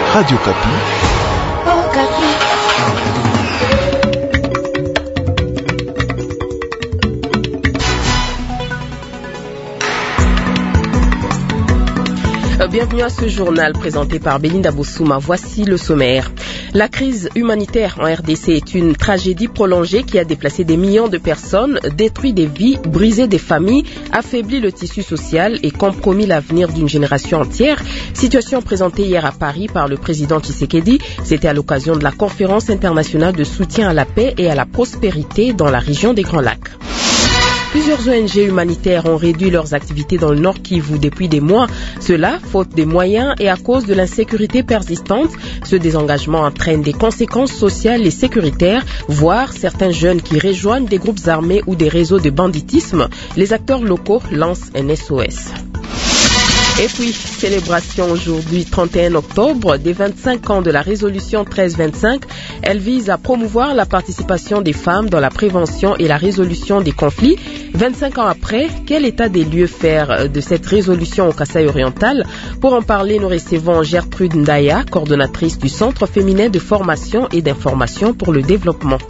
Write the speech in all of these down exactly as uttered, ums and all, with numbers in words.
Radio Kapi. Oh, Kapi. Bienvenue à ce journal présenté par Belinda Bossouma. Voici le sommaire. La crise humanitaire en R D C est une tragédie prolongée qui a déplacé des millions de personnes, détruit des vies, brisé des familles, affaibli le tissu social et compromis l'avenir d'une génération entière. Situation présentée hier à Paris par le président Tshisekedi. C'était à l'occasion de la conférence internationale de soutien à la paix et à la prospérité dans la région des Grands Lacs. Plusieurs O N G humanitaires ont réduit leurs activités dans le Nord Kivu depuis des mois. Cela, faute des moyens et à cause de l'insécurité persistante. Ce désengagement entraîne des conséquences sociales et sécuritaires, voire certains jeunes qui rejoignent des groupes armés ou des réseaux de banditisme. Les acteurs locaux lancent un S O S. Et puis, célébration aujourd'hui trente et un octobre des vingt-cinq ans de la résolution treize vingt-cinq. Elle vise à promouvoir la participation des femmes dans la prévention et la résolution des conflits. vingt-cinq ans après, quel état des lieux faire de cette résolution au Kasaï oriental? Pour en parler, nous recevons Gertrude Ndaya, coordonnatrice du Centre féminin de formation et d'information pour le développement.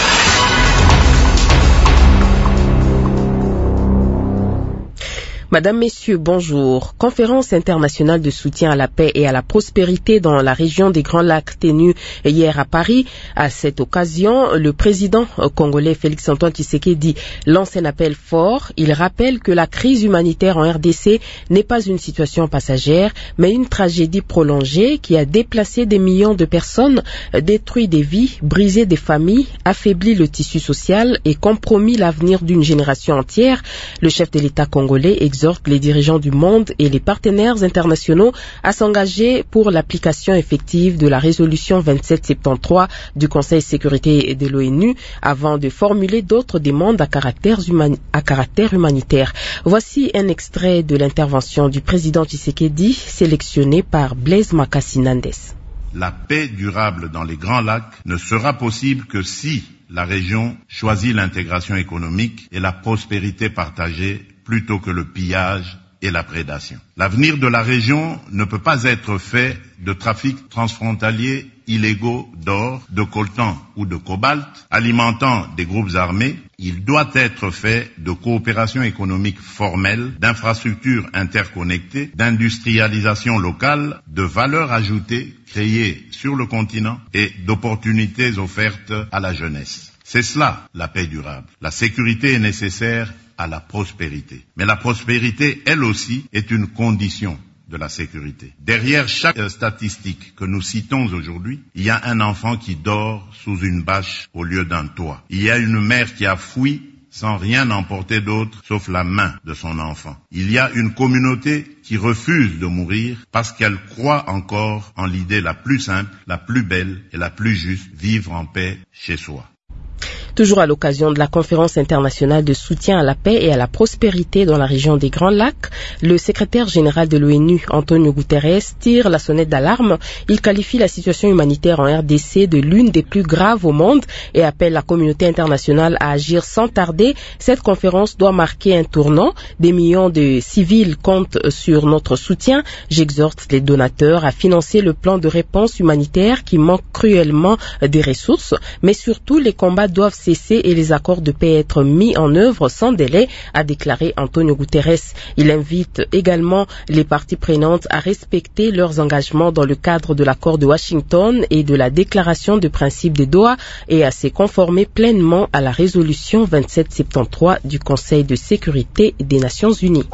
Madame, Messieurs, bonjour. Conférence internationale de soutien à la paix et à la prospérité dans la région des Grands Lacs tenue hier à Paris. À cette occasion, le président congolais Félix-Antoine Tshisekedi lance un appel fort. Il rappelle que la crise humanitaire en R D C n'est pas une situation passagère, mais une tragédie prolongée qui a déplacé des millions de personnes, détruit des vies, brisé des familles, affaibli le tissu social et compromis l'avenir d'une génération entière. Le chef de l'État congolais exhorte les dirigeants du monde et les partenaires internationaux à s'engager pour l'application effective de la résolution vingt-sept soixante-treize du Conseil de sécurité de l'ONU avant de formuler d'autres demandes à caractère, humani- à caractère humanitaire. Voici un extrait de l'intervention du président Tshisekedi sélectionné par Blaise Makassi-Nandes. La paix durable dans les Grands Lacs ne sera possible que si la région choisit l'intégration économique et la prospérité partagée plutôt que le pillage et la prédation. L'avenir de la région ne peut pas être fait de trafics transfrontaliers illégaux d'or, de coltan ou de cobalt, alimentant des groupes armés. Il doit être fait de coopération économique formelle, d'infrastructures interconnectées, d'industrialisation locale, de valeurs ajoutées créées sur le continent et d'opportunités offertes à la jeunesse. C'est cela, la paix durable. La sécurité est nécessaire à la prospérité. Mais la prospérité, elle aussi, est une condition de la sécurité. Derrière chaque statistique que nous citons aujourd'hui, il y a un enfant qui dort sous une bâche au lieu d'un toit. Il y a une mère qui a fui sans rien emporter d'autre sauf la main de son enfant. Il y a une communauté qui refuse de mourir parce qu'elle croit encore en l'idée la plus simple, la plus belle et la plus juste, vivre en paix chez soi. Toujours à l'occasion de la conférence internationale de soutien à la paix et à la prospérité dans la région des Grands Lacs, le secrétaire général de l'ONU, Antonio Guterres, tire la sonnette d'alarme. Il qualifie la situation humanitaire en R D C de l'une des plus graves au monde et appelle la communauté internationale à agir sans tarder. Cette conférence doit marquer un tournant. Des millions de civils comptent sur notre soutien. J'exhorte les donateurs à financer le plan de réponse humanitaire qui manque cruellement des ressources, mais surtout les combats doivent cesser et les accords de paix être mis en œuvre sans délai, a déclaré Antonio Guterres. Il invite également les parties prenantes à respecter leurs engagements dans le cadre de l'accord de Washington et de la déclaration de principe de Doha et à se conformer pleinement à la résolution vingt-sept soixante-treize du Conseil de sécurité des Nations Unies.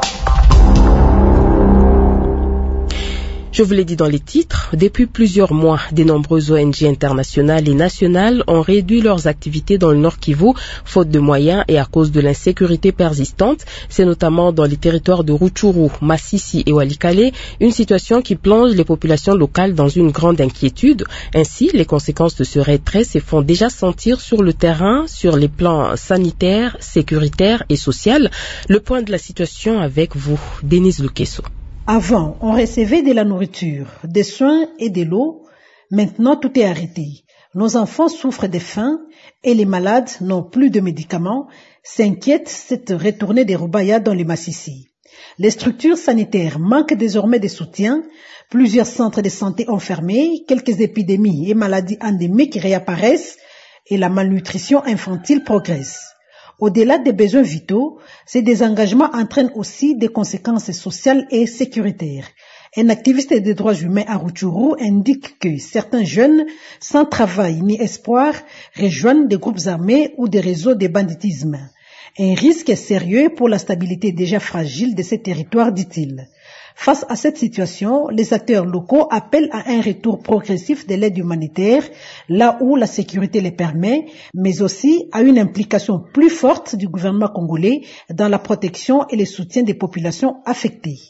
Je vous l'ai dit dans les titres, depuis plusieurs mois, de nombreuses O N G internationales et nationales ont réduit leurs activités dans le Nord Kivu, faute de moyens et à cause de l'insécurité persistante. C'est notamment dans les territoires de Rutshuru, Masisi et Walikale, une situation qui plonge les populations locales dans une grande inquiétude. Ainsi, les conséquences de ce retrait se font déjà sentir sur le terrain, sur les plans sanitaires, sécuritaires et social. Le point de la situation avec vous, Denise Lukeso. Avant, on recevait de la nourriture, des soins et de l'eau. Maintenant, tout est arrêté. Nos enfants souffrent de faim et les malades n'ont plus de médicaments, s'inquiètent cette retournée des Rubaya dans les Massissi. Les structures sanitaires manquent désormais de soutien. Plusieurs centres de santé ont fermé, quelques épidémies et maladies endémiques réapparaissent et la malnutrition infantile progresse. Au-delà des besoins vitaux, ces désengagements entraînent aussi des conséquences sociales et sécuritaires. Un activiste des droits humains à Rutshuru indique que certains jeunes, sans travail ni espoir, rejoignent des groupes armés ou des réseaux de banditisme. Un risque sérieux pour la stabilité déjà fragile de ces territoires, dit-il. Face à cette situation, les acteurs locaux appellent à un retour progressif de l'aide humanitaire, là où la sécurité les permet, mais aussi à une implication plus forte du gouvernement congolais dans la protection et le soutien des populations affectées.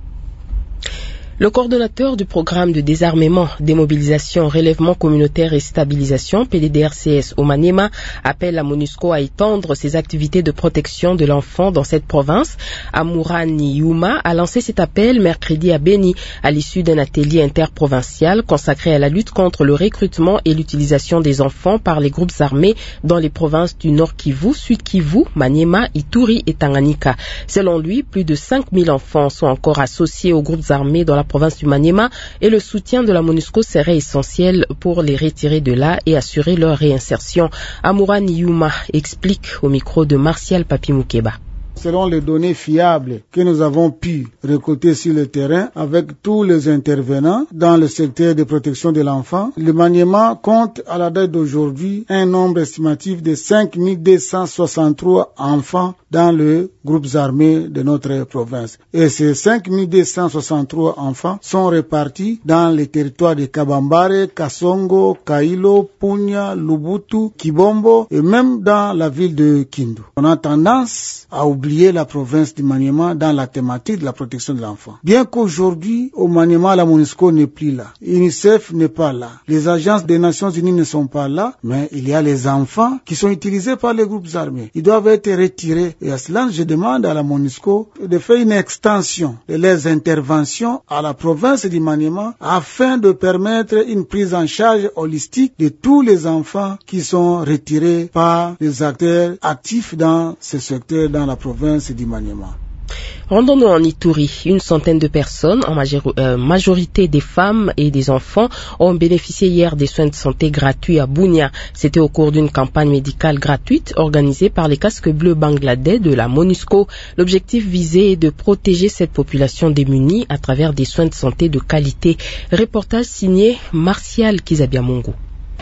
Le coordonnateur du programme de désarmement, démobilisation, relèvement communautaire et stabilisation, P D D R C S au Maniema, appelle la MONUSCO à étendre ses activités de protection de l'enfant dans cette province. Amourani Yuma a lancé cet appel mercredi à Beni à l'issue d'un atelier interprovincial consacré à la lutte contre le recrutement et l'utilisation des enfants par les groupes armés dans les provinces du Nord Kivu, Sud Kivu, Maniema, Ituri et Tanganyika. Selon lui, plus de cinq mille enfants sont encore associés aux groupes armés dans la province du Maniema et le soutien de la MONUSCO serait essentiel pour les retirer de là et assurer leur réinsertion. Amourani Yuma explique au micro de Martial Papi Moukeba. Selon les données fiables que nous avons pu récolter sur le terrain avec tous les intervenants dans le secteur de protection de l'enfant, le Maniema compte à la date d'aujourd'hui un nombre estimatif de cinq mille deux cent soixante-trois enfants dans les groupes armés de notre province. Et ces cinq mille deux cent soixante-trois enfants sont répartis dans les territoires de Kabambare, Kasongo, Kailo, Punya, Lubutu, Kibombo et même dans la ville de Kindu. On a tendance à oublier la province du Maniema dans la thématique de la protection de l'enfant. Bien qu'aujourd'hui, au Maniema, la MONUSCO n'est plus là. UNICEF n'est pas là. Les agences des Nations Unies ne sont pas là, mais il y a les enfants qui sont utilisés par les groupes armés. Ils doivent être retirés. Et à cela, je demande à la MONUSCO de faire une extension de leurs interventions à la province du Maniema afin de permettre une prise en charge holistique de tous les enfants qui sont retirés par les acteurs actifs dans ce secteur dans la province du Maniema. Rendons-nous en Ituri. Une centaine de personnes, en major- euh, majorité des femmes et des enfants, ont bénéficié hier des soins de santé gratuits à Bunia. C'était au cours d'une campagne médicale gratuite organisée par les casques bleus bangladais de la MONUSCO. L'objectif visé est de protéger cette population démunie à travers des soins de santé de qualité. Reportage signé Martial Kizabiamongo.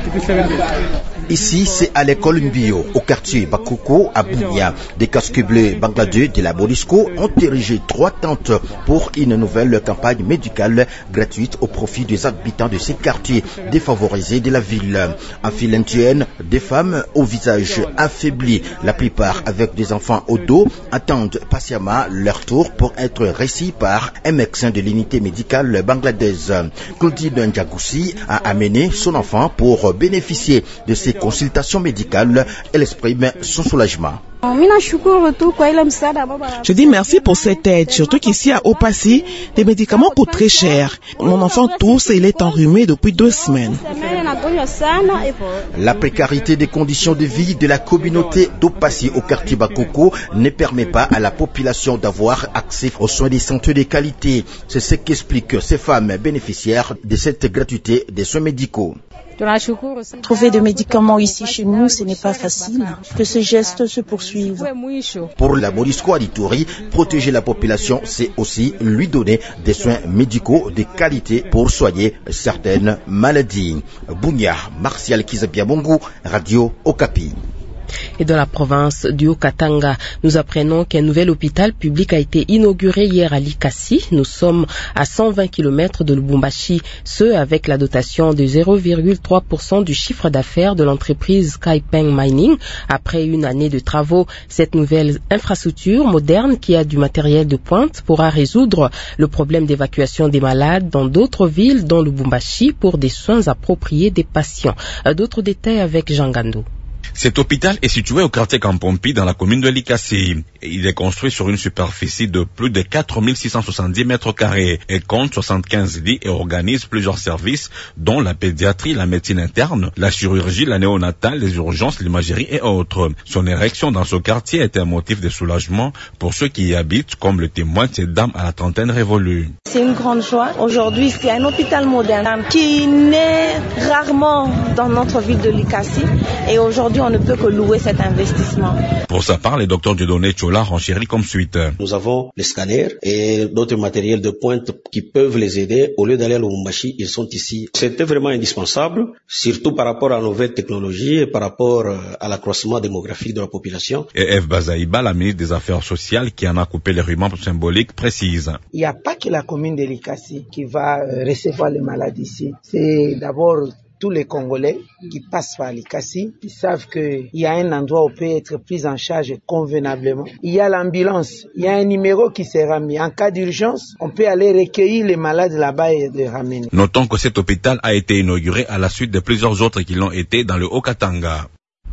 Ici, c'est à l'école Mbio, au quartier Bakoko, à Bunia. Des casques bleus bangladais de la MONUSCO ont érigé trois tentes pour une nouvelle campagne médicale gratuite au profit des habitants de ces quartiers défavorisés de la ville. En file indienne, des femmes au visage affaibli, la plupart avec des enfants au dos, attendent patiemment leur tour pour être reçus par un médecin de l'unité médicale bangladaise. Claudine Ndjagoussi a amené son enfant pour bénéficier de ces consultations médicales. Elle exprime son soulagement. Je dis merci pour cette aide, surtout qu'ici à Opassi, les médicaments coûtent très cher. Mon enfant tousse et il est enrhumé depuis deux semaines. La précarité des conditions de vie de la communauté d'Opassi au quartier Bakoko ne permet pas à la population d'avoir accès aux soins de santé de qualité. C'est ce qu'expliquent ces femmes bénéficiaires de cette gratuité des soins médicaux. Trouver des médicaments ici chez nous, ce n'est pas facile. Que ce geste se poursuive. Pour la MONUSCO à Ituri, protéger la population, c'est aussi lui donner des soins médicaux de qualité pour soigner certaines maladies. Bunia, Martial Kizabiamongo, Radio Okapi. Et dans la province du Haut-Katanga, nous apprenons qu'un nouvel hôpital public a été inauguré hier à Likasi. Nous sommes à cent vingt kilomètres de Lubumbashi, ce avec la dotation de zéro virgule trois pour cent du chiffre d'affaires de l'entreprise Kaipeng Mining. Après une année de travaux, cette nouvelle infrastructure moderne qui a du matériel de pointe pourra résoudre le problème d'évacuation des malades dans d'autres villes dont Lubumbashi pour des soins appropriés des patients. D'autres détails avec Jean Gando. Cet hôpital est situé au quartier Kampompi dans la commune de Likasi. Il est construit sur une superficie de plus de quatre mille six cent soixante-dix mètres carrés et compte soixante-quinze lits et organise plusieurs services, dont la pédiatrie, la médecine interne, la chirurgie, la néonatale, les urgences, l'imagerie et autres. Son érection dans ce quartier était un motif de soulagement pour ceux qui y habitent, comme le témoigne cette dame à la trentaine révolue. C'est une grande joie. Aujourd'hui, c'est un hôpital moderne qui naît rarement dans notre ville de Likasi et aujourd'hui, on ne peut que louer cet investissement. Pour sa part, le docteur Dieudonné Chola renchérit comme suite. Nous avons les scanners et d'autres matériels de pointe qui peuvent les aider. Au lieu d'aller à Lubumbashi, ils sont ici. C'était vraiment indispensable, surtout par rapport à la nouvelle technologie et par rapport à l'accroissement démographique de la population. Et Eve Bazaïba, la ministre des Affaires sociales, qui en a coupé les rubans symboliques, précise. Il n'y a pas que la commune de Likasi qui va recevoir les malades ici. C'est d'abord tous les Congolais qui passent par Likasi, ils savent qu'il y a un endroit où peut être pris en charge convenablement. Il y a l'ambulance, il y a un numéro qui sera mis. En cas d'urgence, on peut aller recueillir les malades là-bas et les ramener. Notons que cet hôpital a été inauguré à la suite de plusieurs autres qui l'ont été dans le Haut-Katanga.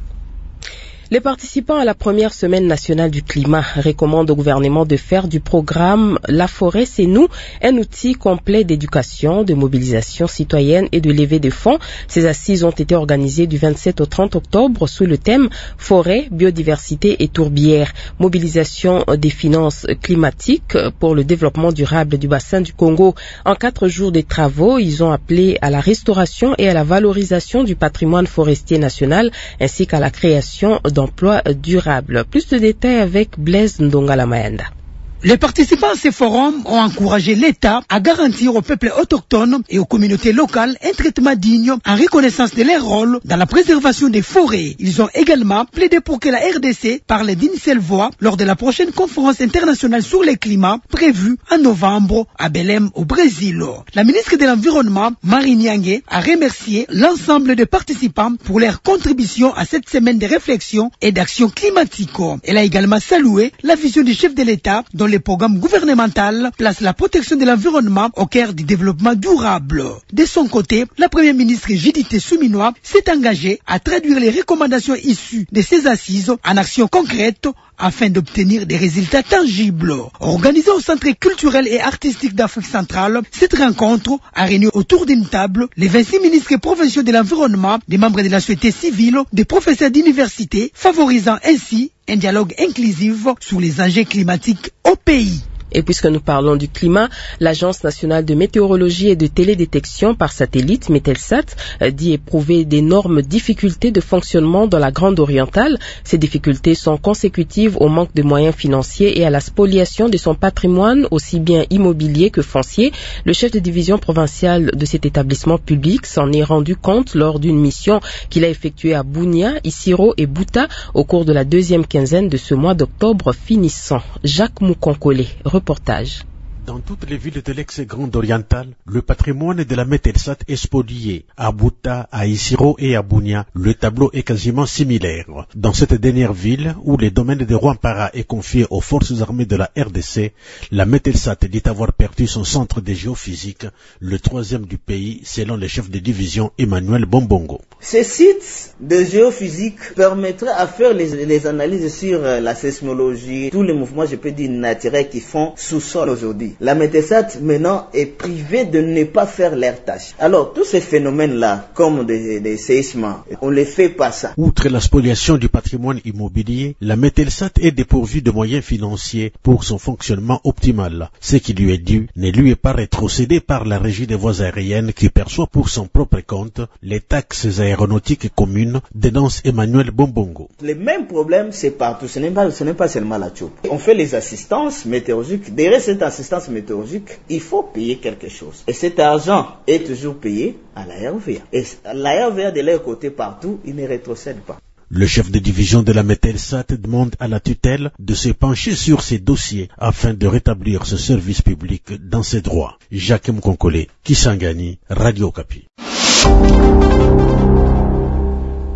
Les participants à la première semaine nationale du climat recommandent au gouvernement de faire du programme La forêt c'est nous un outil complet d'éducation, de mobilisation citoyenne et de levée de fonds. Ces assises ont été organisées du vingt-sept au trente octobre sous le thème Forêt, biodiversité et tourbière, mobilisation des finances climatiques pour le développement durable du bassin du Congo. En quatre jours de travaux, ils ont appelé à la restauration et à la valorisation du patrimoine forestier national ainsi qu'à la création d'emplois durables. Plus de détails avec Blaise Ndongala Mayanda. Les participants à ces forums ont encouragé l'État à garantir aux peuples autochtones et aux communautés locales un traitement digne en reconnaissance de leur rôle dans la préservation des forêts. Ils ont également plaidé pour que la R D C parle d'une seule voix lors de la prochaine conférence internationale sur le climat prévue en novembre à Belém au Brésil. La ministre de l'Environnement, Marie Niangue, a remercié l'ensemble des participants pour leur contribution à cette semaine de réflexion et d'action climatique. Elle a également salué la vision du chef de l'État dont le programme gouvernemental place la protection de l'environnement au cœur du développement durable. De son côté, la première ministre Judith Souminois s'est engagée à traduire les recommandations issues de ces assises en actions concrètes afin d'obtenir des résultats tangibles. Organisée au Centre culturel et artistique d'Afrique centrale, cette rencontre a réuni autour d'une table les vingt-six ministres provinciaux de l'environnement, des membres de la société civile, des professeurs d'université, favorisant ainsi un dialogue inclusif sur les enjeux climatiques au pays. Et puisque nous parlons du climat, l'Agence nationale de météorologie et de télédétection par satellite, Metelsat, dit éprouver d'énormes difficultés de fonctionnement dans la Grande Orientale. Ces difficultés sont consécutives au manque de moyens financiers et à la spoliation de son patrimoine, aussi bien immobilier que foncier. Le chef de division provinciale de cet établissement public s'en est rendu compte lors d'une mission qu'il a effectuée à Bunia, Isiro et Bouta au cours de la deuxième quinzaine de ce mois d'octobre finissant. Jacques Moukonkole, reportage. Dans toutes les villes de l'ex-Grande Orientale, le patrimoine de la Metelsat est spolié. À Bouta, à Isiro et à Bunia, le tableau est quasiment similaire. Dans cette dernière ville, où le domaine de Rwampara est confié aux forces armées de la R D C, la Metelsat dit avoir perdu son centre de géophysique, le troisième du pays, selon le chef de division Emmanuel Bombongo. Ces sites de géophysique permettraient à faire les, les analyses sur la sismologie, tous les mouvements, je peux dire, naturels qui font sous-sol aujourd'hui. La Metelsat maintenant est privée de ne pas faire leurs tâches. Alors tous ces phénomènes-là, comme des, des séismes, on ne les fait pas ça. Outre la spoliation du patrimoine immobilier, la Metelsat est dépourvue de moyens financiers pour son fonctionnement optimal. Ce qui lui est dû ne lui est pas rétrocédé par la régie des voies aériennes qui perçoit pour son propre compte les taxes aéronautiques communes, dénonce Emmanuel Bombongo. Les mêmes problèmes, c'est partout. Ce n'est pas, ce n'est pas seulement la Tchoup. On fait les assistances météorologiques. Derrière cette assistance météorologique, il faut payer quelque chose. Et cet argent est toujours payé à la R V A. Et la R V A, de leur côté, partout, il ne rétrocède pas. Le chef de division de la Metelsat demande à la tutelle de se pencher sur ces dossiers afin de rétablir ce service public dans ses droits. Jacques Mkonkole, Kisangani, Radio Okapi.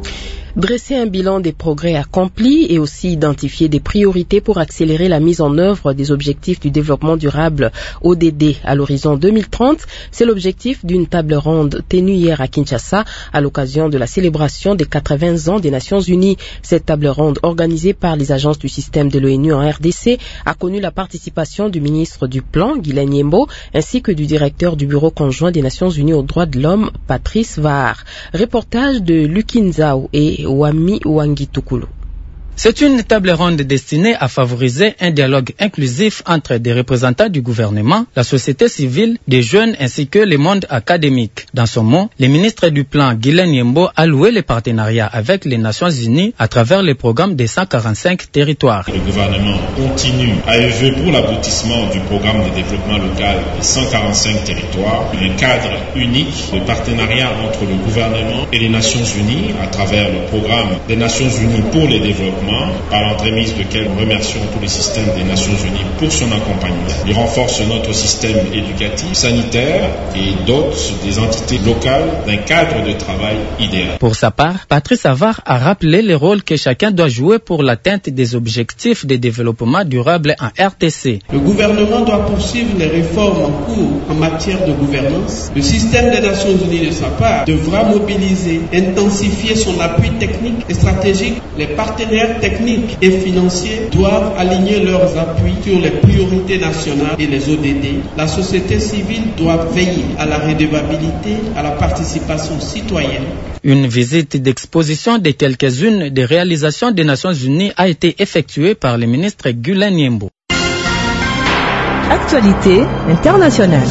Dresser un bilan des progrès accomplis et aussi identifier des priorités pour accélérer la mise en œuvre des objectifs du développement durable O D D à l'horizon deux mille trente, c'est l'objectif d'une table ronde tenue hier à Kinshasa à l'occasion de la célébration des quatre-vingts ans des Nations Unies. Cette table ronde organisée par les agences du système de l'ONU en R D C a connu la participation du ministre du Plan, Guylaine Yembo, ainsi que du directeur du Bureau conjoint des Nations Unies aux droits de l'homme, Patrice Var. Reportage de Lukinzao et Wami Wangitukulu. C'est une table ronde destinée à favoriser un dialogue inclusif entre des représentants du gouvernement, la société civile, des jeunes ainsi que le monde académique. Dans son mot, le ministre du Plan, Guylaine Yembo, a loué les partenariats avec les Nations Unies à travers les programmes des cent quarante-cinq territoires. Le gouvernement continue à œuvrer pour l'aboutissement du programme de développement local des cent quarante-cinq territoires, un cadre unique de partenariat entre le gouvernement et les Nations Unies à travers le programme des Nations Unies pour le développement, par l'entremise duquel nous remercions tout le système des Nations Unies pour son accompagnement. Il renforce notre système éducatif, sanitaire et dote des entités locales d'un cadre de travail idéal. Pour sa part, Patrice Avar a rappelé le rôle que chacun doit jouer pour l'atteinte des objectifs de développement durable en R D C. Le gouvernement doit poursuivre les réformes en cours en matière de gouvernance. Le système des Nations Unies de sa part devra mobiliser, intensifier son appui technique et stratégique. Les partenaires techniques et financiers doivent aligner leurs appuis sur les priorités nationales et les O D D. La société civile doit veiller à la redevabilité, à la participation citoyenne. Une visite d'exposition de quelques-unes des réalisations des Nations Unies a été effectuée par le ministre Guylaine Yembo. Actualité internationale.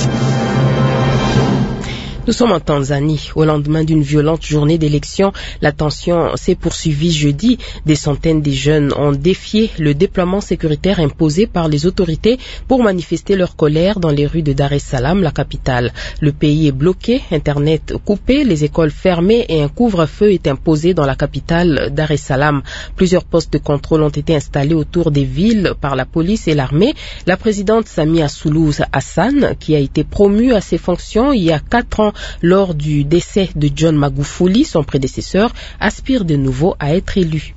Nous sommes en Tanzanie. Au lendemain d'une violente journée d'élection, la tension s'est poursuivie jeudi. Des centaines de jeunes ont défié le déploiement sécuritaire imposé par les autorités pour manifester leur colère dans les rues de Dar es Salaam, la capitale. Le pays est bloqué, Internet coupé, les écoles fermées et un couvre-feu est imposé dans la capitale Dar es Salaam. Plusieurs postes de contrôle ont été installés autour des villes par la police et l'armée. La présidente Samia Suluhu Hassan, qui a été promue à ses fonctions il y a quatre ans, lors du décès de John Magufuli, son prédécesseur, aspire de nouveau à être élu.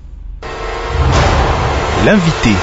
L'invité.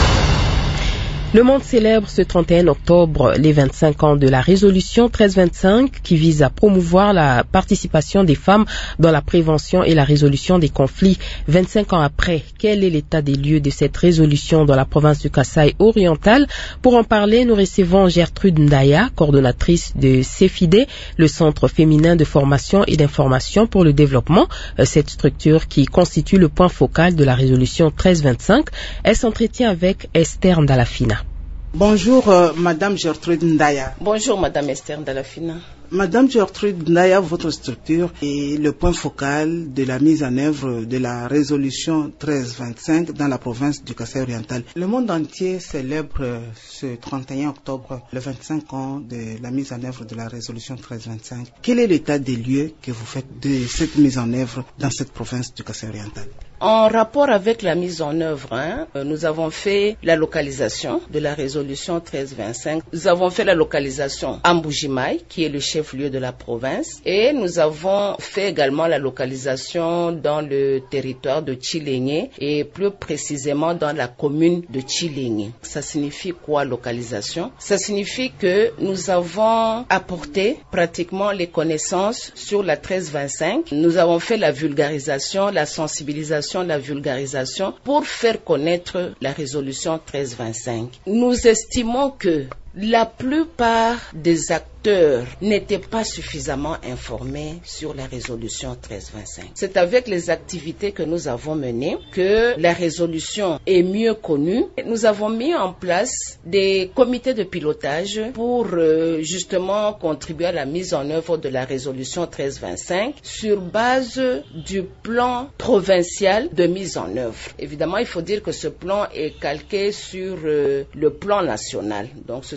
Le monde célèbre ce trente et un octobre les vingt-cinq ans de la résolution treize vingt-cinq qui vise à promouvoir la participation des femmes dans la prévention et la résolution des conflits. vingt-cinq ans après, quel est l'état des lieux de cette résolution dans la province du Kasaï oriental? Pour en parler, nous recevons Gertrude Ndaya, coordonnatrice de CEFIDE, le Centre féminin de formation et d'information pour le développement, cette structure qui constitue le point focal de la résolution treize vingt-cinq. Elle s'entretient avec Esther Ndalafina. Bonjour, euh, Madame Gertrude Ndaya. Bonjour, Madame Esther Ndalafina. Madame Gertrude Ndaya, votre structure est le point focal de la mise en œuvre de la résolution treize vingt-cinq dans la province du Kasaï oriental. Le monde entier célèbre ce trente et un octobre le vingt-cinq ans de la mise en œuvre de la résolution treize vingt-cinq. Quel est l'état des lieux que vous faites de cette mise en œuvre dans cette province du Kasaï oriental? En rapport avec la mise en œuvre, hein, nous avons fait la localisation de la résolution treize vingt-cinq. Nous avons fait la localisation à Mbujimaï, qui est le chef-lieu de la province, et nous avons fait également la localisation dans le territoire de Tchilénié et plus précisément dans la commune de Tchilénié. Ça signifie quoi, localisation? Ça signifie que nous avons apporté pratiquement les connaissances sur la treize vingt-cinq. Nous avons fait la vulgarisation, la sensibilisation, la vulgarisation pour faire connaître la résolution treize vingt-cinq. Nous estimons que la plupart des acteurs n'étaient pas suffisamment informés sur la résolution treize vingt-cinq. C'est avec les activités que nous avons menées que la résolution est mieux connue. Nous avons mis en place des comités de pilotage pour euh, justement contribuer à la mise en œuvre de la résolution treize vingt-cinq sur base du plan provincial de mise en œuvre. Évidemment, il faut dire que ce plan est calqué sur euh, le plan national. Donc, ce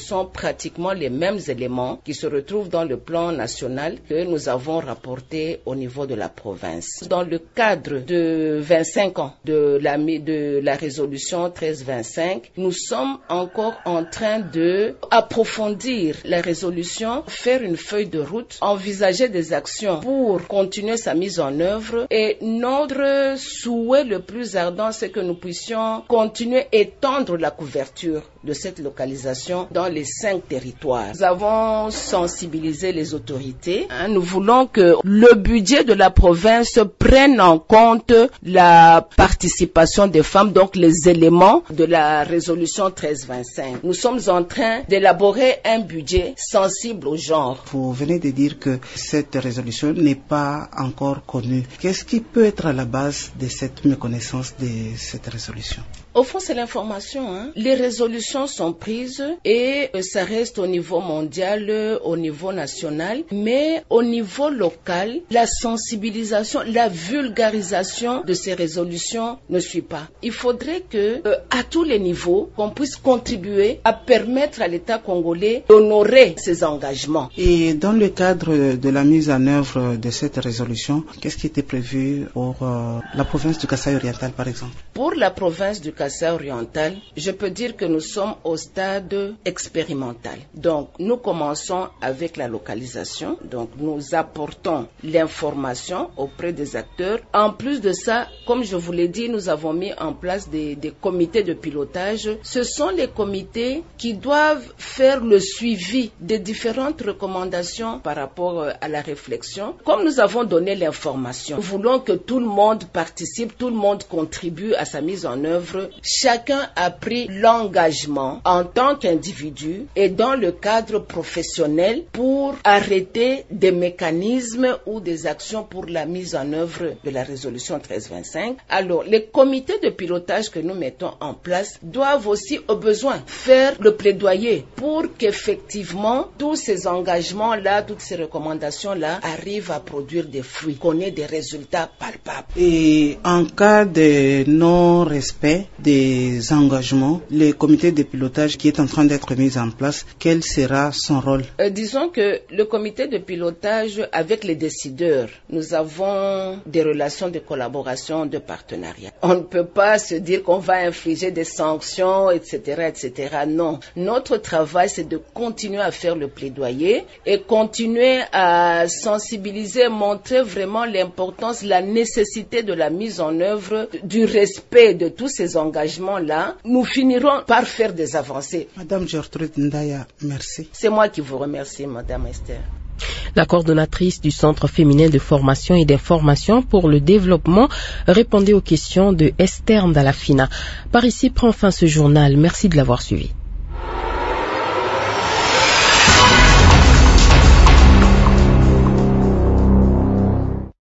sont pratiquement les mêmes éléments qui se retrouvent dans le plan national que nous avons rapporté au niveau de la province. Dans le cadre de vingt-cinq ans de la, de la résolution treize vingt-cinq, nous sommes encore en train de approfondir la résolution, faire une feuille de route, envisager des actions pour continuer sa mise en œuvre, et notre souhait le plus ardent, c'est que nous puissions continuer à étendre la couverture de cette localisation dans les cinq territoires. Nous avons sensibilisé les autorités. Hein, nous voulons que le budget de la province prenne en compte la participation des femmes, donc les éléments de la résolution treize vingt-cinq. Nous sommes en train d'élaborer un budget sensible au genre. Vous venez de dire que cette résolution n'est pas encore connue. Qu'est-ce qui peut être à la base de cette méconnaissance de cette résolution? Au fond, c'est l'information. Hein. Les résolutions sont prises et euh, ça reste au niveau mondial, euh, au niveau national, mais au niveau local, la sensibilisation, la vulgarisation de ces résolutions ne suit pas. Il faudrait que, euh, à tous les niveaux, qu'on puisse contribuer à permettre à l'État congolais d'honorer ses engagements. Et dans le cadre de la mise en œuvre de cette résolution, qu'est-ce qui était prévu pour euh, la province du Kasaï oriental, par exemple? Pour la province du Kasaï oriental, je peux dire que nous sommes au stade expérimental. Donc, nous commençons avec la localisation. Donc, nous apportons l'information auprès des acteurs. En plus de ça, comme je vous l'ai dit, nous avons mis en place des, des comités de pilotage. Ce sont les comités qui doivent faire le suivi des différentes recommandations par rapport à la réflexion. Comme nous avons donné l'information, nous voulons que tout le monde participe, tout le monde contribue à sa mise en œuvre. Chacun a pris l'engagement en tant qu'individu et dans le cadre professionnel pour arrêter des mécanismes ou des actions pour la mise en œuvre de la résolution treize vingt-cinq. Alors, les comités de pilotage que nous mettons en place doivent aussi, au besoin, faire le plaidoyer pour qu'effectivement, tous ces engagements-là, toutes ces recommandations-là arrivent à produire des fruits, qu'on ait des résultats palpables. Et en cas de non-respect des engagements, le comité de pilotage qui est en train d'être mis en place, quel sera son rôle? euh, Disons que le comité de pilotage avec les décideurs, nous avons des relations de collaboration, de partenariat. On ne peut pas se dire qu'on va infliger des sanctions, et cetera, et cetera. Non. Notre travail, c'est de continuer à faire le plaidoyer et continuer à sensibiliser, montrer vraiment l'importance, la nécessité de la mise en œuvre du respect de tous ces engagements-là. Nous finirons par faire des avancées. Madame Gertrude Ndaya, merci. C'est moi qui vous remercie, Madame Esther. La coordonnatrice du Centre féminin de formation et d'information pour le développement répondait aux questions de Esther Ndalafina. Par ici prend fin ce journal. Merci de l'avoir suivi.